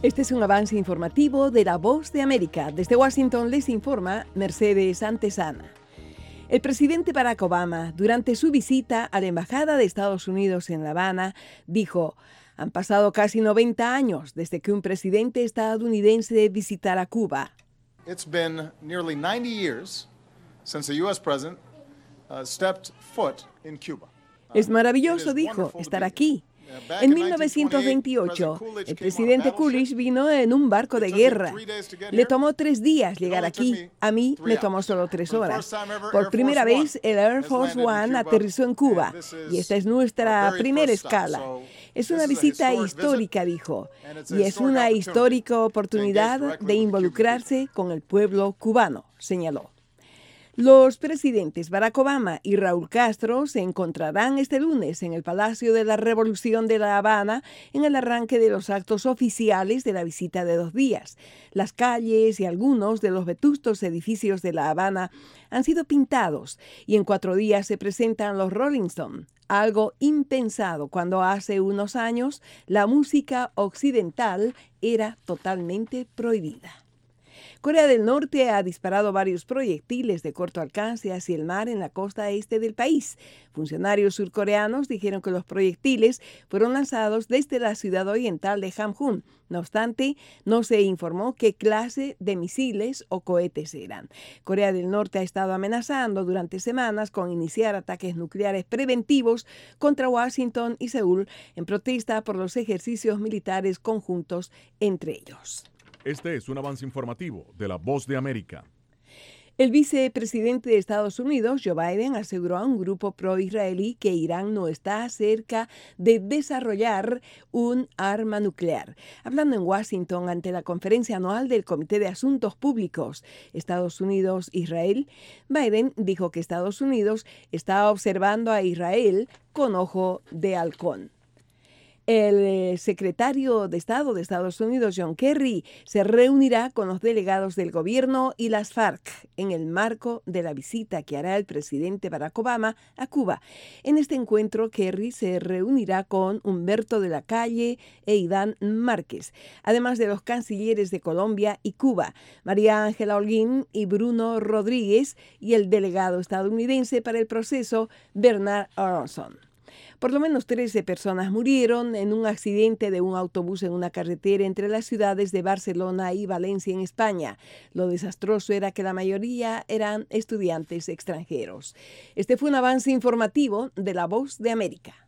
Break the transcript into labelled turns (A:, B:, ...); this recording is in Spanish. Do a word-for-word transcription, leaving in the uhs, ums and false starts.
A: Este es un avance informativo de La Voz de América. Desde Washington les informa Mercedes Antesana. El presidente Barack Obama, durante su visita a la Embajada de Estados Unidos en La Habana, dijo: han pasado casi noventa años desde que un presidente estadounidense visitara Cuba.
B: It's been nearly ninety years since a U S president uh, stepped foot in Cuba.
A: Es maravilloso, dijo, estar aquí. En mil novecientos veintiocho, el presidente Coolidge vino en un barco de guerra. Le tomó tres días llegar aquí. A mí me tomó solo tres horas. Por primera vez, el Air Force One aterrizó en Cuba y esta es nuestra primera escala. Es una visita histórica, dijo, y es una histórica oportunidad de involucrarse con el pueblo cubano, señaló. Los presidentes Barack Obama y Raúl Castro se encontrarán este lunes en el Palacio de la Revolución de La Habana en el arranque de los actos oficiales de la visita de dos días. Las calles y algunos de los vetustos edificios de La Habana han sido pintados y en cuatro días se presentan los Rolling Stones, algo impensado cuando hace unos años la música occidental era totalmente prohibida. Corea del Norte ha disparado varios proyectiles de corto alcance hacia el mar en la costa este del país. Funcionarios surcoreanos dijeron que los proyectiles fueron lanzados desde la ciudad oriental de Hamhung. No obstante, no se informó qué clase de misiles o cohetes eran. Corea del Norte ha estado amenazando durante semanas con iniciar ataques nucleares preventivos contra Washington y Seúl en protesta por los ejercicios militares conjuntos entre ellos.
C: Este es un avance informativo de La Voz de América.
A: El vicepresidente de Estados Unidos, Joe Biden, aseguró a un grupo pro-israelí que Irán no está cerca de desarrollar un arma nuclear. Hablando en Washington ante la conferencia anual del Comité de Asuntos Públicos Estados Unidos-Israel, Biden dijo que Estados Unidos está observando a Israel con ojo de halcón. El secretario de Estado de Estados Unidos, John Kerry, se reunirá con los delegados del gobierno y las FARC en el marco de la visita que hará el presidente Barack Obama a Cuba. En este encuentro, Kerry se reunirá con Humberto de la Calle e Iván Márquez, además de los cancilleres de Colombia y Cuba, María Ángela Holguín y Bruno Rodríguez, y el delegado estadounidense para el proceso, Bernard Aronson. Por lo menos trece personas murieron en un accidente de un autobús en una carretera entre las ciudades de Barcelona y Valencia en España. Lo desastroso era que la mayoría eran estudiantes extranjeros. Este fue un avance informativo de La Voz de América.